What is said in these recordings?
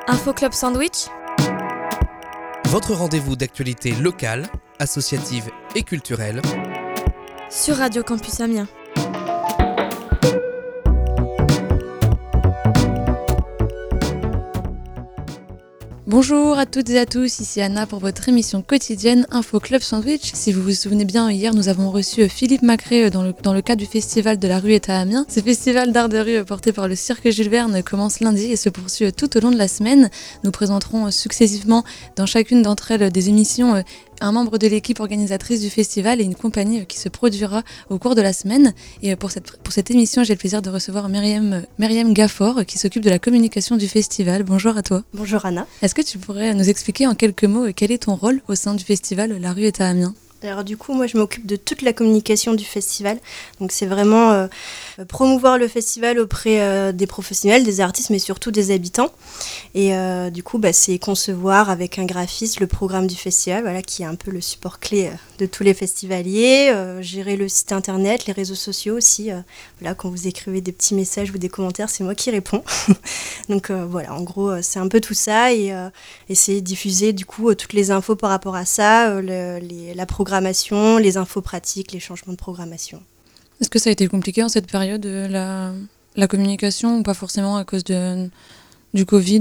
Info Club Sandwich, Votre rendez-vous d'actualité locale, associative et culturelle sur Radio Campus Amiens. Bonjour à toutes et à tous, ici Anna pour votre émission quotidienne Info Club Sandwich. Si vous vous souvenez bien, hier nous avons reçu Philippe Macré dans le cadre du festival de la rue est à Amiens. Ce festival d'art de rue porté par le cirque Jules Verne commence lundi et se poursuit tout au long de la semaine. Nous présenterons successivement dans chacune d'entre elles des émissions un membre de l'équipe organisatrice du festival et une compagnie qui se produira au cours de la semaine. Et pour cette émission, j'ai le plaisir de recevoir Myriam Gafford qui s'occupe de la communication du festival. Bonjour à toi. Bonjour Anna. Est-ce que tu pourrais nous expliquer en quelques mots quel est ton rôle au sein du festival La rue est à Amiens ? Alors du coup, moi je m'occupe de toute la communication du festival. Donc c'est vraiment promouvoir le festival auprès des professionnels, des artistes, mais surtout des habitants. Et du coup, c'est concevoir avec un graphiste le programme du festival, voilà, qui est un peu le support clé de tous les festivaliers. Gérer le site internet, les réseaux sociaux aussi. Voilà, quand vous écrivez des petits messages ou des commentaires, c'est moi qui réponds. Donc voilà, en gros, c'est un peu tout ça. Et c'est diffuser du coup toutes les infos par rapport à ça, la programmation, les infos pratiques, les changements de programmation. Est-ce que ça a été compliqué en cette période, la communication, ou pas forcément à cause du Covid ?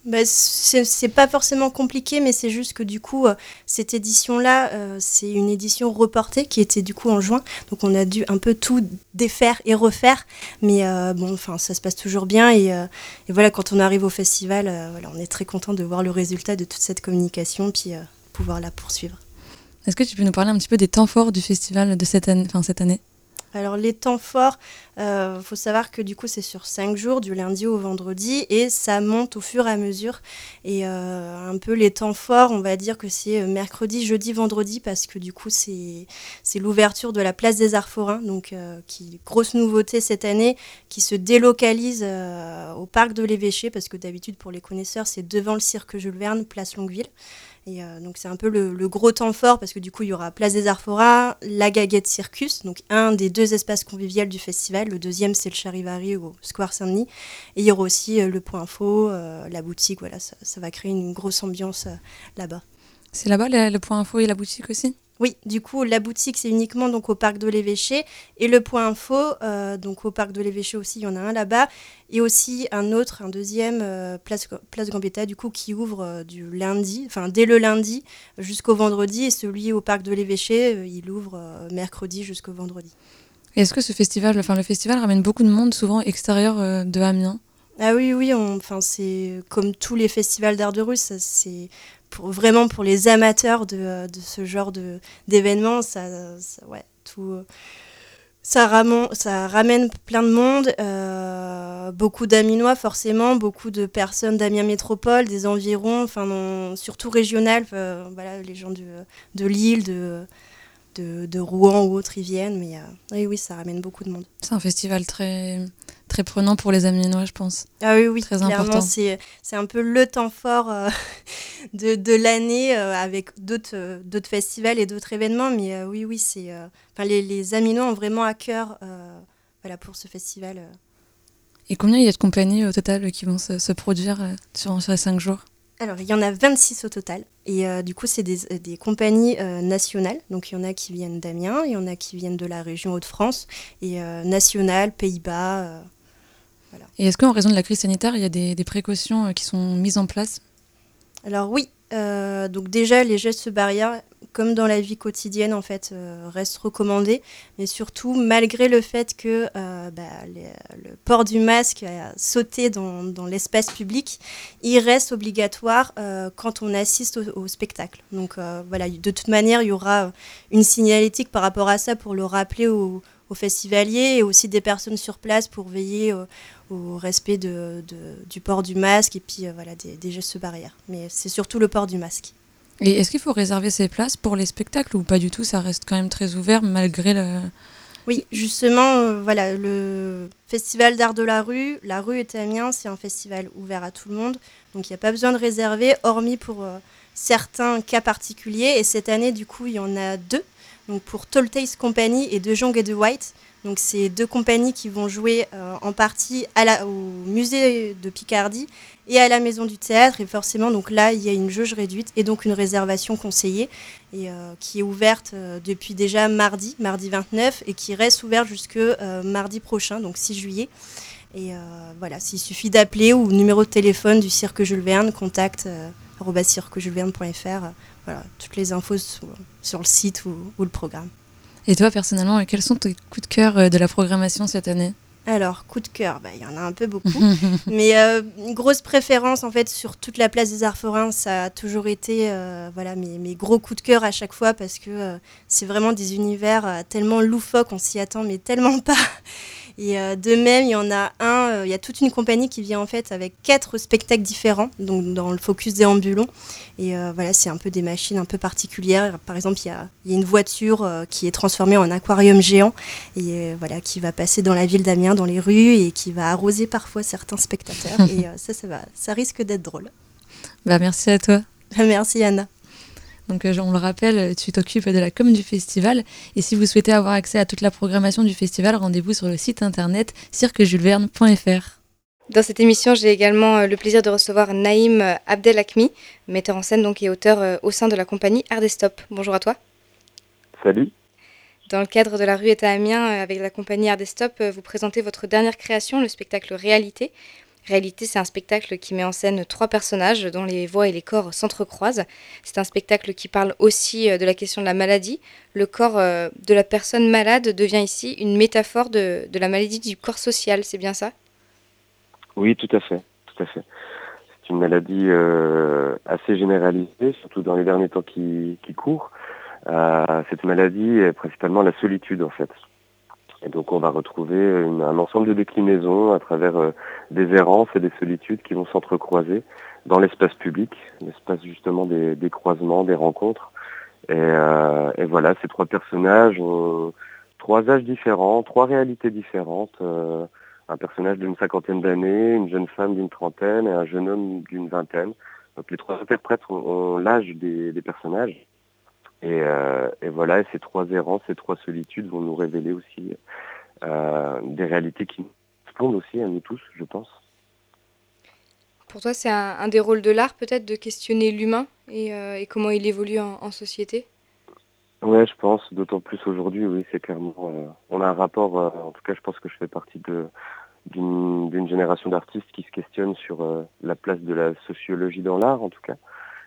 C'est pas forcément compliqué, mais c'est juste que du coup, cette édition-là, c'est une édition reportée qui était du coup en juin. Donc on a dû un peu tout défaire et refaire. Mais ça se passe toujours bien. Et voilà, quand on arrive au festival, on est très content de voir le résultat de toute cette communication, puis pouvoir la poursuivre. Est-ce que tu peux nous parler un petit peu des temps forts du festival de cette année ? Alors les temps forts, faut savoir que du coup c'est sur 5 jours, du lundi au vendredi, et ça monte au fur et à mesure. Et un peu les temps forts, on va dire que c'est mercredi, jeudi, vendredi, parce que du coup c'est l'ouverture de la place des Arts Forains, donc grosse nouveauté cette année, qui se délocalise au parc de l'Évêché, parce que d'habitude pour les connaisseurs c'est devant le cirque Jules Verne, place Longueville. Et donc c'est un peu le gros temps fort parce que du coup il y aura Place des Arts Forains, la Gaguette Circus, donc un des 2 espaces conviviaux du festival. Le deuxième c'est le Charivari au Square Saint-Denis. Et il y aura aussi le Point Info, la boutique, voilà, ça va créer une grosse ambiance là-bas. C'est là-bas le Point Info et la boutique aussi ? Oui, du coup, la boutique, c'est uniquement donc, au parc de l'Évêché. Et le Point Info, donc au parc de l'Évêché aussi, il y en a un là-bas. Et aussi un deuxième, place Gambetta, du coup, qui ouvre dès le lundi jusqu'au vendredi. Et celui au parc de l'Évêché, il ouvre mercredi jusqu'au vendredi. Et est-ce que le festival ramène beaucoup de monde, souvent extérieur de Amiens ? Ah oui, c'est comme tous les festivals d'art de rue, ça, c'est vraiment pour les amateurs de ce genre d'événements, ça ramène plein de monde, beaucoup d'Amiennois forcément, beaucoup de personnes d'Amiens Métropole, des environs, surtout régionales, les gens de Lille, de Rouen ou autres, ils viennent, mais oui, ça ramène beaucoup de monde. C'est un festival très, très prenant pour les Amiennois, je pense. Ah oui, très clairement, important. C'est un peu le temps fort de l'année avec d'autres festivals et d'autres événements, mais oui, les Amiennois ont vraiment à cœur pour ce festival. Et combien il y a de compagnies au total qui vont se produire sur les 5 jours ? Alors, il y en a 26 au total. Et du coup, c'est des compagnies nationales. Donc, il y en a qui viennent d'Amiens, il y en a qui viennent de la région Hauts-de-France, et nationales, Pays-Bas. Voilà. Et est-ce qu'en raison de la crise sanitaire, il y a des précautions qui sont mises en place ? Alors oui, donc déjà, les gestes barrières, comme dans la vie quotidienne, en fait, restent recommandés. Mais surtout, malgré le fait que le port du masque a sauté dans l'espace public, il reste obligatoire quand on assiste au spectacle. Donc de toute manière, il y aura une signalétique par rapport à ça pour le rappeler aux festivaliers et aussi des personnes sur place pour veiller au respect du port du masque et puis des gestes barrières. Mais c'est surtout le port du masque. Et est-ce qu'il faut réserver ses places pour les spectacles ou pas du tout ? Ça reste quand même très ouvert malgré le... Oui, justement, le festival d'art de la rue est à Amiens, c'est un festival ouvert à tout le monde. Donc il n'y a pas besoin de réserver, hormis pour certains cas particuliers. Et cette année, du coup, il y en a 2. donc pour Tall Tales Company et De Jong et de White. Donc c'est 2 compagnies qui vont jouer en partie au musée de Picardie et à la Maison du Théâtre. Et forcément, donc là, il y a une jauge réduite et donc une réservation conseillée et qui est ouverte depuis déjà mardi 29, et qui reste ouverte jusque mardi prochain, donc 6 juillet. Et voilà, s'il suffit d'appeler ou numéro de téléphone du Cirque Jules Verne, contact @cirquejulesverne.fr. Voilà, toutes les infos sur le site ou le programme. Et toi, personnellement, quels sont tes coups de cœur de la programmation cette année ? Alors, coup de cœur, il y en a un peu beaucoup. Mais une grosse préférence, en fait, sur toute la place des Arts Forains, ça a toujours été mes gros coups de cœur à chaque fois, parce que c'est vraiment des univers tellement loufoques, on s'y attend, mais tellement pas. Et de même, il y en a il y a toute une compagnie qui vient en fait avec 4 spectacles différents, donc dans le focus déambulant. Et c'est un peu des machines un peu particulières. Par exemple, il y a une voiture qui est transformée en aquarium géant et qui va passer dans la ville d'Amiens, dans les rues, et qui va arroser parfois certains spectateurs. Et ça risque d'être drôle. Merci à toi. Merci Anna. Donc on le rappelle, tu t'occupes de la com du festival, et si vous souhaitez avoir accès à toute la programmation du festival, rendez-vous sur le site internet cirquejulesverne.fr. Dans cette émission, j'ai également le plaisir de recevoir Naïm Abdelhakmi, metteur en scène donc et auteur au sein de la compagnie Art des Stop. Bonjour à toi. Salut. Dans le cadre de la rue est à Amiens, avec la compagnie Art des Stop, vous présentez votre dernière création, le spectacle Réalité. Réalité, c'est un spectacle qui met en scène 3 personnages dont les voix et les corps s'entrecroisent. C'est un spectacle qui parle aussi de la question de la maladie. Le corps de la personne malade devient ici une métaphore de la maladie du corps social, c'est bien ça ? Oui, tout à fait. C'est une maladie assez généralisée, surtout dans les derniers temps qui courent. Cette maladie est principalement la solitude, en fait. Et donc on va retrouver un ensemble de déclinaisons à travers des errances et des solitudes qui vont s'entrecroiser dans l'espace public, l'espace justement des croisements, des rencontres. Et voilà, ces 3 personnages ont 3 âges différents, 3 réalités différentes. Un personnage d'une 50aine d'années, une jeune femme d'une 30aine et un jeune homme d'une 20aine. Donc les 3 interprètes ont l'âge des personnages. Et voilà, et ces 3 errances, ces 3 solitudes vont nous révéler aussi des réalités qui nous correspondent aussi à nous tous, je pense. Pour toi, c'est un des rôles de l'art peut-être de questionner l'humain et comment il évolue en société ? Ouais, je pense, d'autant plus aujourd'hui, oui, c'est clairement... on a un rapport, en tout cas je pense que je fais partie d'une génération d'artistes qui se questionnent sur la place de la sociologie dans l'art, en tout cas.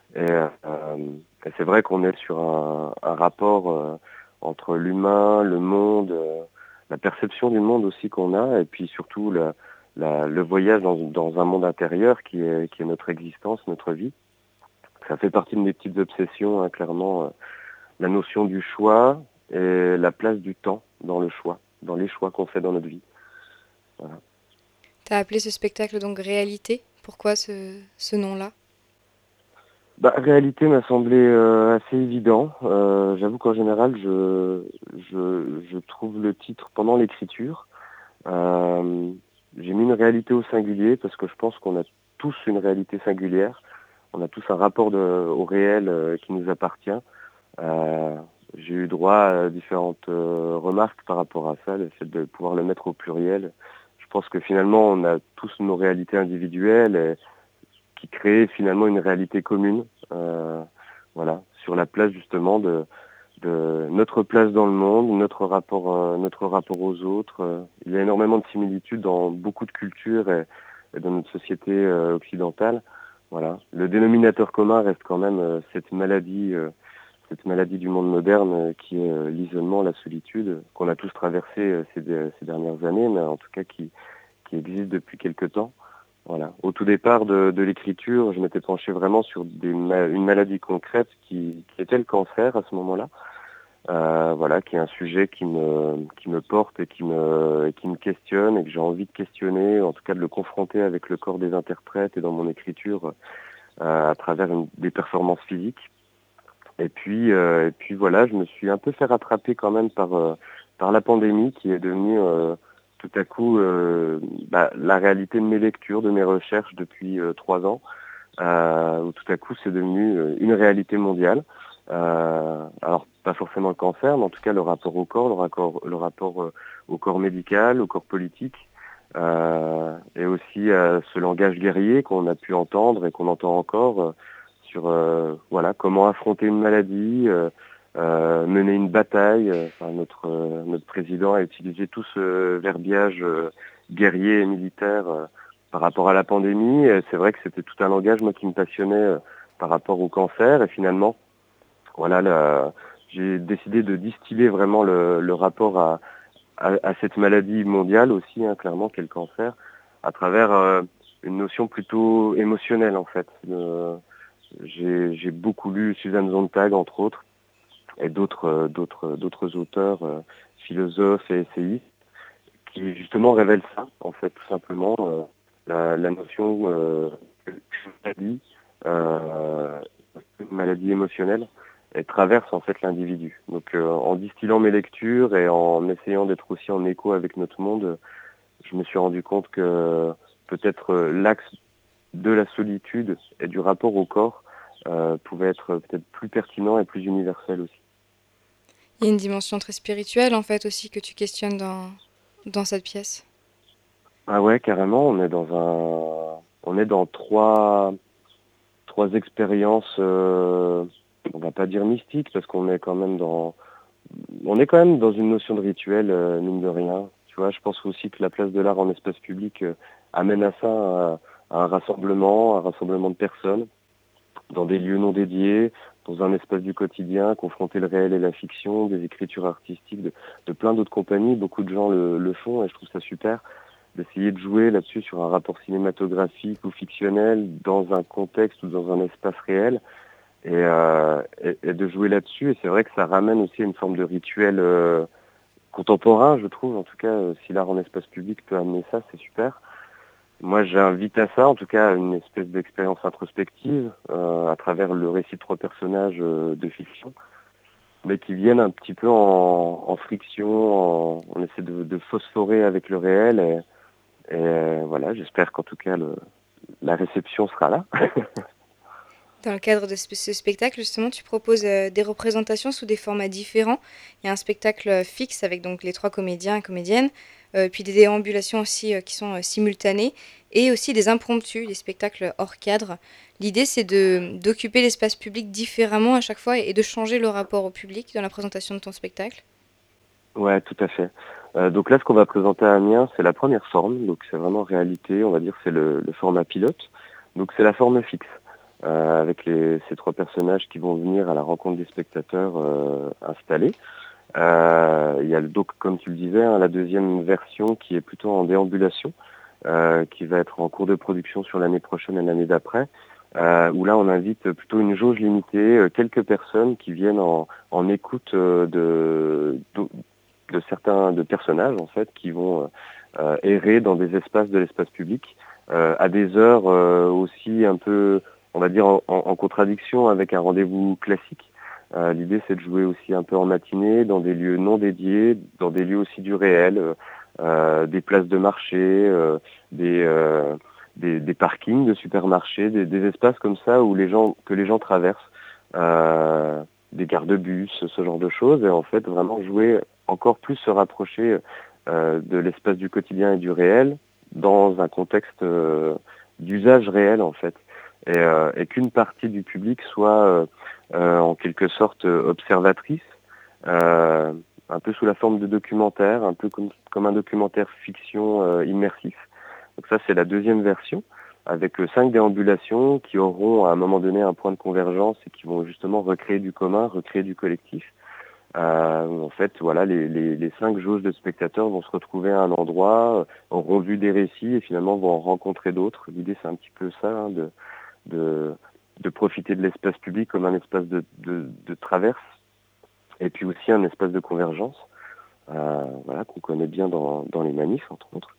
Et c'est vrai qu'on est sur un rapport entre l'humain, le monde, la perception du monde aussi qu'on a, et puis surtout le voyage dans un monde intérieur qui est notre existence, notre vie. Ça fait partie de mes petites obsessions, hein, clairement, la notion du choix et la place du temps dans le choix, dans les choix qu'on fait dans notre vie. Voilà. Tu as appelé ce spectacle donc Réalité. Pourquoi ce nom-là ? Réalité m'a semblé assez évident. J'avoue qu'en général, je trouve le titre pendant l'écriture. J'ai mis une réalité au singulier parce que je pense qu'on a tous une réalité singulière. On a tous un rapport au réel qui nous appartient. J'ai eu droit à différentes remarques par rapport à ça, le fait de pouvoir le mettre au pluriel. Je pense que finalement, on a tous nos réalités individuelles et qui crée finalement une réalité commune, voilà, sur la place justement de notre place dans le monde, notre rapport aux autres. Il y a énormément de similitudes dans beaucoup de cultures et dans notre société occidentale. Voilà, le dénominateur commun reste quand même cette maladie du monde moderne qui est l'isolement, la solitude, qu'on a tous traversé ces dernières années, mais en tout cas qui existe depuis quelque temps. Voilà. Au tout départ de l'écriture, je m'étais penché vraiment sur une maladie concrète qui était le cancer à ce moment-là. Voilà, qui est un sujet qui me porte et qui me questionne et que j'ai envie de questionner, en tout cas de le confronter avec le corps des interprètes et dans mon écriture à travers des performances physiques. Et puis voilà, je me suis un peu fait rattraper quand même par la pandémie qui est devenue tout à coup la réalité de mes lectures, de mes recherches depuis 3 ans, où tout à coup c'est devenu une réalité mondiale. Alors pas forcément le cancer, mais en tout cas le rapport au corps, le rapport au corps médical, au corps politique, et aussi ce langage guerrier qu'on a pu entendre et qu'on entend encore sur voilà, comment affronter une maladie, mener une bataille. Enfin, notre président a utilisé tout ce verbiage guerrier et militaire par rapport à la pandémie. Et c'est vrai que c'était tout un langage moi qui me passionnait par rapport au cancer, et finalement voilà, j'ai décidé de distiller vraiment le rapport à cette maladie mondiale aussi, hein, clairement, qu'est le cancer, à travers une notion plutôt émotionnelle en fait. J'ai beaucoup lu Susan Sontag entre autres, et d'autres auteurs, philosophes et essayistes, qui justement révèlent ça, en fait, tout simplement, la notion une maladie émotionnelle, elle traverse en fait l'individu. Donc en distillant mes lectures et en essayant d'être aussi en écho avec notre monde, je me suis rendu compte que peut-être l'axe de la solitude et du rapport au corps pouvait être peut-être plus pertinent et plus universel aussi. Il y a une dimension très spirituelle en fait aussi que tu questionnes dans cette pièce. Ah ouais, carrément, on est dans trois expériences, on va pas dire mystiques parce qu'on est quand même dans une notion de rituel, mine de rien. Tu vois, je pense aussi que la place de l'art en espace public amène à ça, à un rassemblement de personnes dans des lieux non dédiés, dans un espace du quotidien, confronter le réel et la fiction, des écritures artistiques de plein d'autres compagnies. Beaucoup de gens le font et je trouve ça super d'essayer de jouer là-dessus sur un rapport cinématographique ou fictionnel dans un contexte ou dans un espace réel, et de jouer là-dessus. Et c'est vrai que ça ramène aussi à une forme de rituel contemporain, je trouve. En tout cas, si l'art en espace public peut amener ça, c'est super. Moi, j'invite à ça, en tout cas, à une espèce d'expérience introspective à travers le récit de 3 personnages de fiction, mais qui viennent un petit peu en friction, on essaie de phosphorer avec le réel, et voilà, j'espère qu'en tout cas la réception sera là. Dans le cadre de ce spectacle, justement, tu proposes des représentations sous des formats différents. Il y a un spectacle fixe avec donc les 3 comédiens et comédiennes, puis des déambulations aussi qui sont simultanées, et aussi des impromptus, des spectacles hors cadre. L'idée, c'est d'occuper l'espace public différemment à chaque fois et de changer le rapport au public dans la présentation de ton spectacle. Ouais, tout à fait. Donc là, ce qu'on va présenter à Amiens, c'est la première forme, donc c'est vraiment réalité, on va dire c'est le format pilote. Donc c'est la forme fixe, avec ces 3 personnages qui vont venir à la rencontre des spectateurs installés. Il y a donc, comme tu le disais, hein, la deuxième version qui est plutôt en déambulation, qui va être en cours de production sur l'année prochaine et l'année d'après, où là on invite plutôt une jauge limitée, quelques personnes qui viennent en écoute de personnages en fait qui vont errer dans des espaces de l'espace public à des heures aussi un peu, on va dire, en contradiction avec un rendez-vous classique. L'idée, c'est de jouer aussi un peu en matinée, dans des lieux non dédiés, dans des lieux aussi du réel, des places de marché, des parkings de supermarchés, des espaces comme ça où que les gens traversent, des gares de bus, ce genre de choses, et en fait vraiment jouer encore plus, se rapprocher de l'espace du quotidien et du réel dans un contexte d'usage réel en fait, et qu'une partie du public soit en quelque sorte observatrice, un peu sous la forme de documentaire, un peu comme un documentaire fiction immersif. Donc ça, c'est la deuxième version, avec 5 déambulations qui auront à un moment donné un point de convergence et qui vont justement recréer du commun, recréer du collectif. En fait, voilà, les 5 jauges de spectateurs vont se retrouver à un endroit, auront vu des récits et finalement vont en rencontrer d'autres. L'idée, c'est un petit peu ça, hein, de profiter de l'espace public comme un espace de traverse, et puis aussi un espace de convergence, voilà, qu'on connaît bien dans les manifs, entre autres.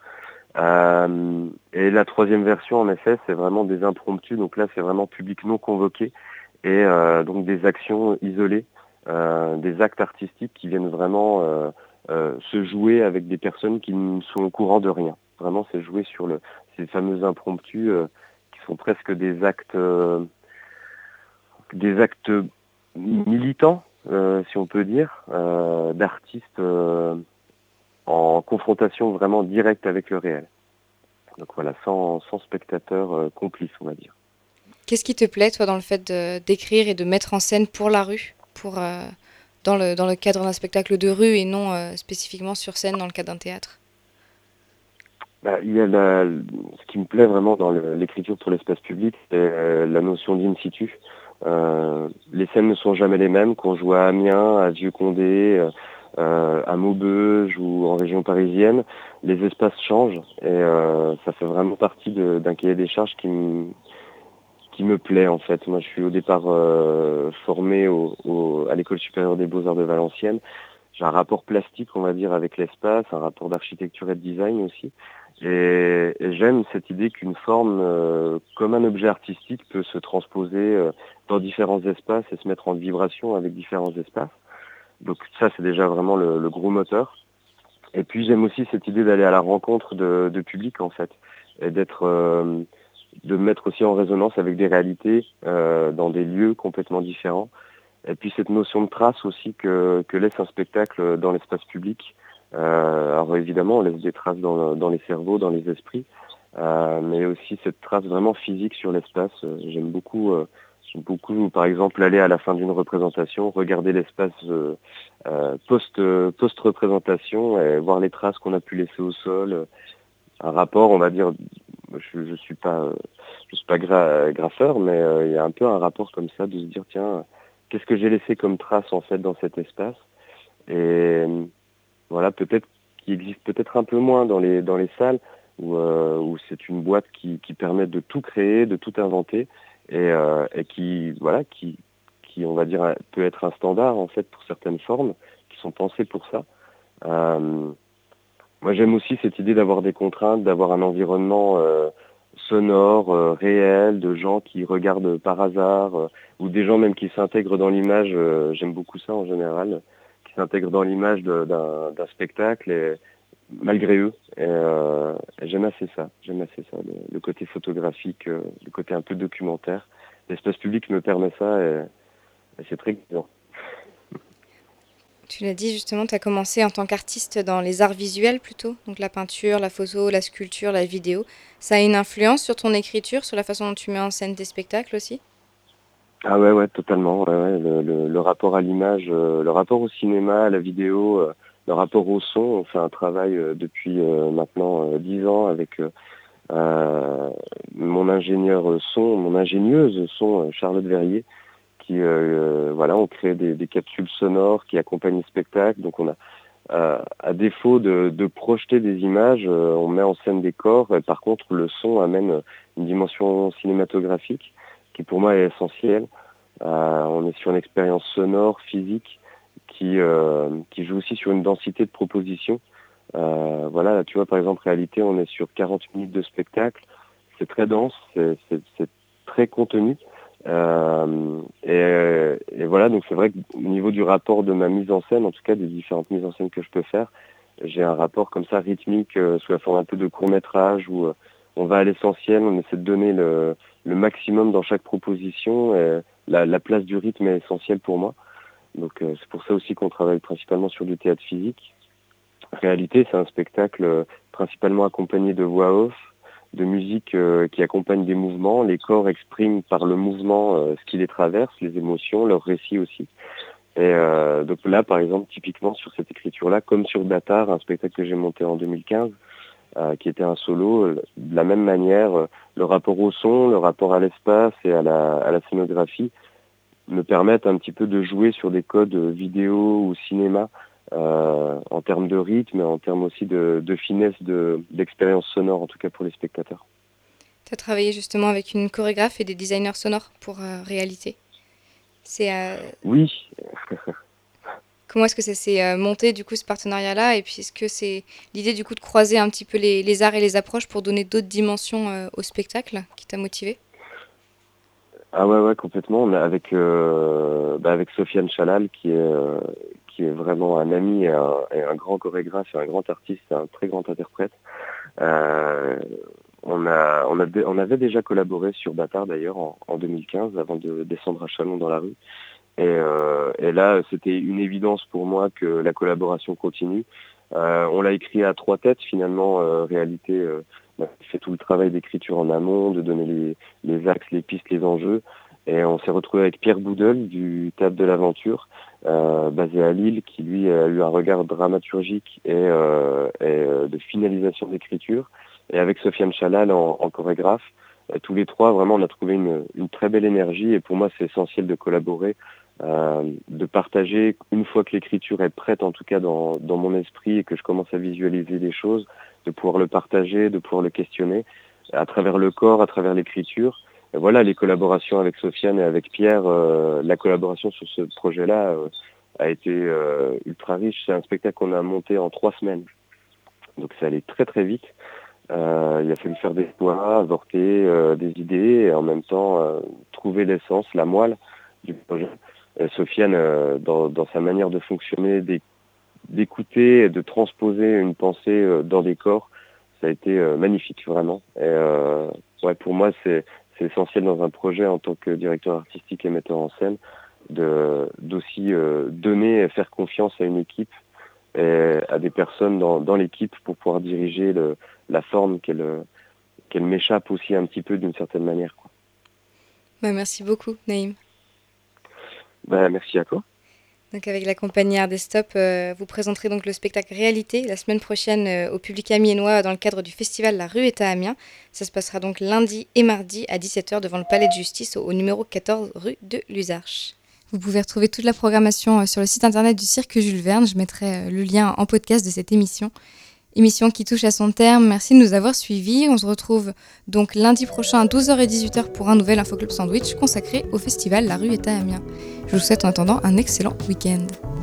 Et la troisième version, en effet, c'est vraiment des impromptus. Donc là, c'est vraiment public non convoqué, et donc des actions isolées, des actes artistiques qui viennent vraiment se jouer avec des personnes qui ne sont au courant de rien. Vraiment, c'est jouer sur ces fameux impromptus qui sont presque des actes militants, si on peut dire, d'artistes en confrontation vraiment directe avec le réel. Donc voilà, sans spectateurs complices, on va dire. Qu'est-ce qui te plaît, toi, dans le fait d'écrire et de mettre en scène pour la rue, dans le cadre d'un spectacle de rue et non spécifiquement sur scène dans le cadre d'un théâtre? Il y a ce qui me plaît vraiment dans l'écriture pour l'espace public, c'est la notion d'in situ. Les scènes ne sont jamais les mêmes, qu'on joue à Amiens, à Vieux-Condé, à Maubeuge ou en région parisienne. Les espaces changent et ça fait vraiment partie d'un cahier des charges qui me plaît en fait. Moi je suis au départ formé à l'École supérieure des beaux-arts de Valenciennes. J'ai un rapport plastique, on va dire, avec l'espace, un rapport d'architecture et de design aussi. Et j'aime cette idée qu'une forme, comme un objet artistique, peut se transposer dans différents espaces et se mettre en vibration avec différents espaces. Donc ça, c'est déjà vraiment le gros moteur. Et puis j'aime aussi cette idée d'aller à la rencontre de public, en fait, et de me mettre aussi en résonance avec des réalités dans des lieux complètement différents. Et puis cette notion de trace aussi que laisse un spectacle dans l'espace public. Alors évidemment, on laisse des traces dans les cerveaux, dans les esprits, mais aussi cette trace vraiment physique sur l'espace. J'aime beaucoup, par exemple, aller à la fin d'une représentation, regarder l'espace post-représentation et voir les traces qu'on a pu laisser au sol. Un rapport, on va dire, je suis pas graffeur, mais il y a un peu un rapport comme ça de se dire tiens, qu'est-ce que j'ai laissé comme trace en fait dans cet espace? Et voilà, peut-être qui existe peut-être un peu moins dans les salles où c'est une boîte qui permet de tout créer, de tout inventer et qui on va dire peut être un standard en fait pour certaines formes qui sont pensées pour ça. Moi j'aime aussi cette idée d'avoir des contraintes, d'avoir un environnement sonore, réel, de gens qui regardent par hasard ou des gens même qui s'intègrent dans l'image. J'aime beaucoup ça en général, qui s'intègrent dans l'image d'un spectacle et malgré eux. Et j'aime assez ça. Le côté photographique, le côté un peu documentaire. L'espace public me permet ça et c'est très bien. Tu l'as dit justement, tu as commencé en tant qu'artiste dans les arts visuels plutôt, donc la peinture, la photo, la sculpture, la vidéo. Ça a une influence sur ton écriture, sur la façon dont tu mets en scène tes spectacles aussi? Ah ouais, totalement. Ouais. Le rapport à l'image, le rapport au cinéma, à la vidéo, le rapport au son. On fait un travail depuis maintenant 10 ans avec mon ingénieuse son, Charlotte Verrier, qui on crée des capsules sonores qui accompagnent le spectacle. Donc on a à défaut de projeter des images, on met en scène des corps. Et par contre, le son amène une dimension cinématographique qui pour moi est essentielle. On est sur une expérience sonore, physique, qui joue aussi sur une densité de propositions. Là, tu vois, par exemple, réalité, on est sur 40 minutes de spectacle. C'est très dense, c'est très contenu. Et voilà, donc c'est vrai qu'au niveau du rapport de ma mise en scène, en tout cas des différentes mises en scène que je peux faire, j'ai un rapport comme ça rythmique sous la forme un peu de court-métrage où on va à l'essentiel, on essaie de donner le maximum dans chaque proposition. Et la place du rythme est essentielle pour moi. Donc c'est pour ça aussi qu'on travaille principalement sur du théâtre physique. Réalité, c'est un spectacle principalement accompagné de voix off, de musique qui accompagne des mouvements. Les corps expriment par le mouvement ce qui les traverse, les émotions, leurs récits aussi. Et donc là, par exemple, typiquement sur cette écriture-là, comme sur Datar, un spectacle que j'ai monté en 2015, qui était un solo, de la même manière, le rapport au son, le rapport à l'espace et à la scénographie me permettent un petit peu de jouer sur des codes vidéo ou cinéma en termes de rythme, en termes aussi de finesse d'expérience sonore, en tout cas pour les spectateurs. Tu as travaillé justement avec une chorégraphe et des designers sonores pour réalité. Oui. Comment est-ce que ça s'est monté du coup ce partenariat-là? Et puis est-ce que c'est l'idée du coup de croiser un petit peu les arts et les approches pour donner d'autres dimensions au spectacle qui t'a motivé? Ah ouais, complètement. On a avec Sofiane Chalal qui est vraiment un ami et un grand chorégraphe et un grand artiste, et un très grand interprète. On avait déjà collaboré sur Bâtard d'ailleurs en 2015 avant de descendre à Chalon dans la rue. Et là, c'était une évidence pour moi que la collaboration continue. On l'a écrit à trois têtes finalement. Réalité fait tout le travail d'écriture en amont, de donner les axes, les pistes, les enjeux. Et on s'est retrouvé avec Pierre Boudel du Théâtre de l'Aventure, basé à Lille, qui lui a eu un regard dramaturgique et de finalisation d'écriture. Et avec Sofiane Chalal en chorégraphe, tous les trois, vraiment, on a trouvé une très belle énergie. Et pour moi, c'est essentiel de collaborer, de partager une fois que l'écriture est prête, en tout cas dans mon esprit, et que je commence à visualiser les choses, de pouvoir le partager, de pouvoir le questionner à travers le corps, à travers l'écriture. Et voilà, les collaborations avec Sofiane et avec Pierre, la collaboration sur ce projet-là a été ultra riche. C'est un spectacle qu'on a monté en 3 semaines. Donc ça allait très très vite. Il a fallu faire des choix, avorter des idées et en même temps trouver l'essence, la moelle du projet. Sofiane, dans sa manière de fonctionner, d'écouter et de transposer une pensée dans des corps, ça a été magnifique vraiment. Et pour moi, c'est essentiel dans un projet en tant que directeur artistique et metteur en scène d'aussi donner et faire confiance à une équipe et à des personnes dans l'équipe pour pouvoir diriger la forme qu'elle m'échappe aussi un petit peu d'une certaine manière, quoi. Merci beaucoup, Naïm. Merci à toi. Donc avec la compagnie Art des Stop, vous présenterez donc le spectacle Réalité la semaine prochaine au public amiénois dans le cadre du festival La Rue est à Amiens. Ça se passera donc lundi et mardi à 17h devant le Palais de Justice au numéro 14 rue de Luzarches. Vous pouvez retrouver toute la programmation sur le site internet du Cirque Jules Verne. Je mettrai le lien en podcast de cette émission. Émission qui touche à son terme. Merci de nous avoir suivis. On se retrouve donc lundi prochain à 12h et 18h pour un nouvel Infoclub Sandwich consacré au festival La Rue est à Amiens. Je vous souhaite en attendant un excellent week-end.